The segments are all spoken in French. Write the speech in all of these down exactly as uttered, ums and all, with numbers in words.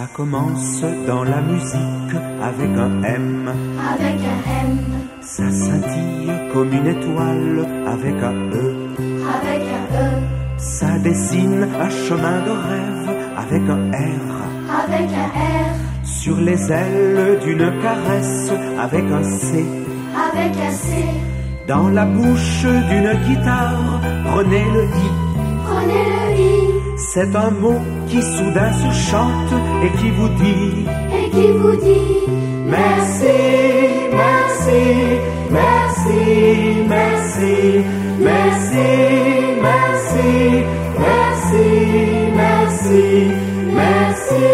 Ça commence dans la musique avec un M. Avec un M. Ça scintille comme une étoile avec un E. Avec un E. Ça dessine un chemin de rêve avec un R. Avec un R. Sur les ailes d'une caresse avec un C. Avec un C. Dans la bouche d'une guitare, prenez le I. Prenez le I. C'est un mot qui soudain se chante et qui vous dit Et qui vous dit merci, merci, merci, merci, merci, merci, merci, merci, merci.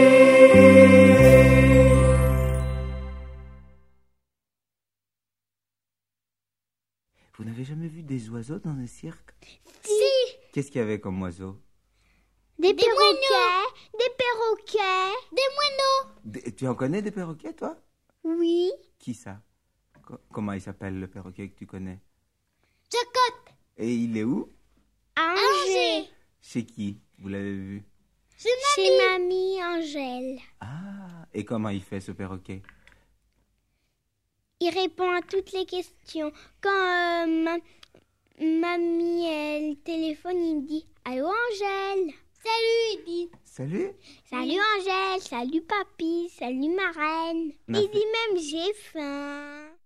Vous n'avez jamais vu des oiseaux dans le cirque? Si. Qu'est-ce qu'il y avait comme oiseaux? Des, des perroquets, des perroquets, des moineaux. Des- tu en connais des perroquets, toi? Oui. Qui ça? Co- comment il s'appelle le perroquet que tu connais? Jacotte. Et il est où? Angers. Chez qui? Vous l'avez vu? Chez mamie Angèle. Ah, et comment il fait ce perroquet? Il répond à toutes les questions. Quand euh, ma- mamie elle téléphone, il dit allô Angèle. Salut, il dit. Salut? Salut Angèle, salut papy, salut ma reine. On a Il fait- dit même j'ai faim.